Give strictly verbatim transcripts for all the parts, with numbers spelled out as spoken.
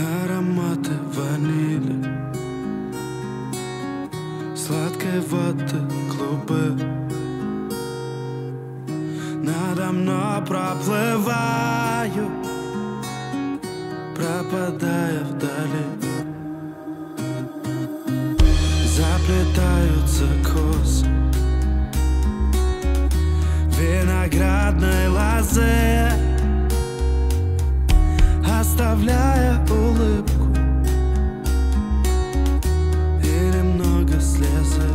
Ароматы ванили, сладкой воды клубы. Надо мной проплываю, пропадая вдали. Заплетаются косы виноградной лозы, оставляя улыбку и немного слезы,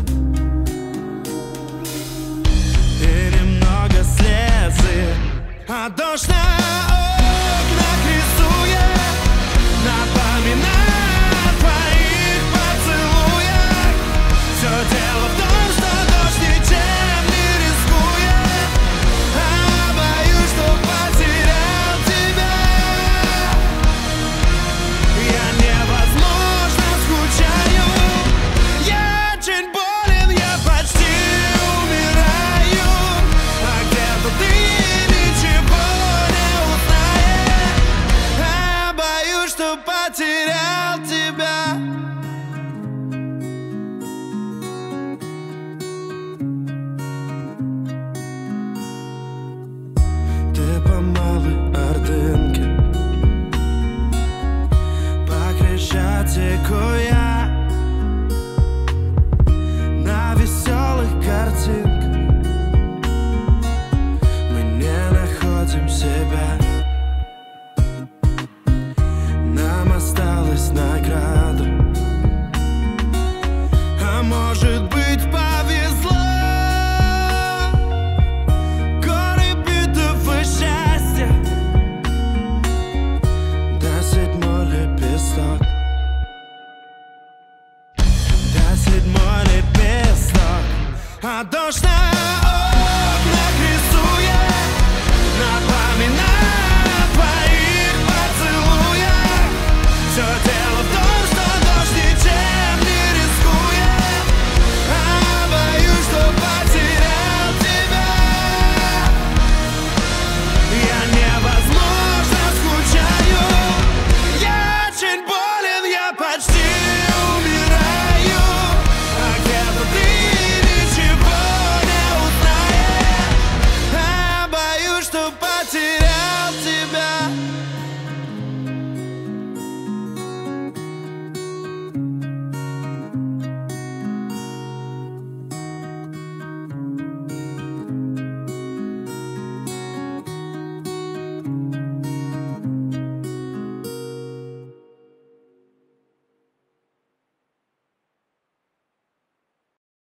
и немного слезы. А дождь на окнах рисует, напоминая о твоих поцелуях. Все дело в том, что дождь ничем не рискует, а боюсь, что потерял тебя. Я невозможно скучаю, я очень болен, я почти умираю. А где-то ты ничего не узнаешь, а боюсь, что потерял тебя. Ты по Малой Ордынке, по Крещатику я